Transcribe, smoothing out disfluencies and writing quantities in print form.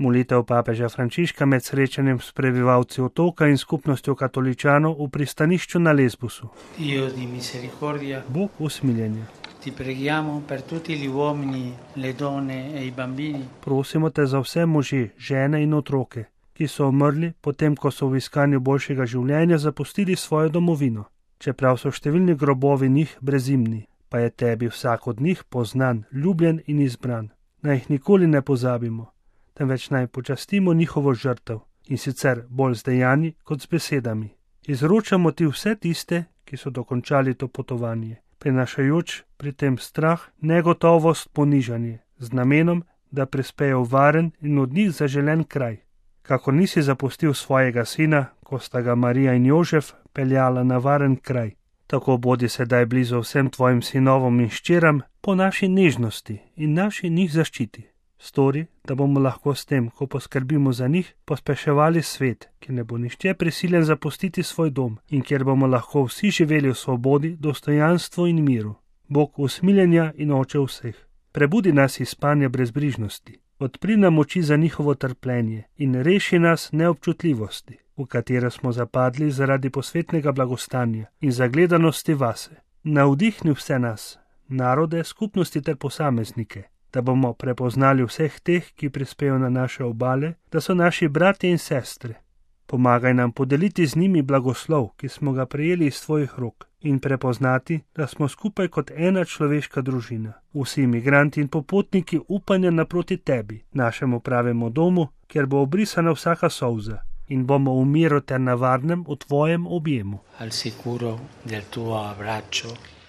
Molitev papeža Frančiška med srečanjem s prebivalci otoka in skupnostjo katoličanov v pristanišču na Lesbosu. Dio di misericordia, Bog usmiljenja. ti preghiamo per tutti gli uomini, le donne e i bambini. Prosimo te za vse može, žene in otroke, ki so umrli, potem ko so v iskanju boljšega življenja zapustili svojo domovino. Čeprav so številni grobovi njih brezimni, pa je tebi vsak od njih poznan, ljubljen in izbran. Naj jih nikoli ne pozabimo, temveč naj počastimo njihovo žrtev, in sicer bolj z dejanji kot z besedami. Izročamo ti vse tiste, ki so dokončali to potovanje, prinašajoč pri tem strah, negotovost, ponižanje, z namenom, da prispejo v varen in od njih zaželen kraj. Kako nisi zapustil svojega sina, ko sta ga Marija in Jožef peljala na varen kraj. Tako bodi sedaj blizu vsem tvojim sinovom in hčeram po naši nežnosti in naši njih zaščiti. Stori, da bomo lahko s tem, ko poskrbimo za njih, pospeševali svet, ki ne bo nihče prisiljen zapustiti svoj dom in kjer bomo lahko vsi živeli v svobodi, dostojanstvu in miru. Bog usmiljenja in oče vseh. Prebudi nas iz spanja brezbrižnosti. Odpri nam oči za njihovo trpljenje in reši nas neobčutljivosti, v katero smo zapadli zaradi posvetnega blagostanja in zagledanosti vase. Navdihni vse nas, narode, skupnosti ter posameznike, da bomo prepoznali vseh teh, ki prispejo na naše obale, da so naši bratje in sestre. Pomagaj nam podeliti z njimi blagoslov, ki smo ga prejeli iz tvojih rok, in prepoznati, da smo skupaj kot ena človeška družina. Vsi imigranti in popotniki upanja naproti tebi, našemu pravemu domu, kjer bo obrisana vsaka solza in bomo v miru ter na varnem v tvojem objemu. Al sicuro del tuo abbraccio.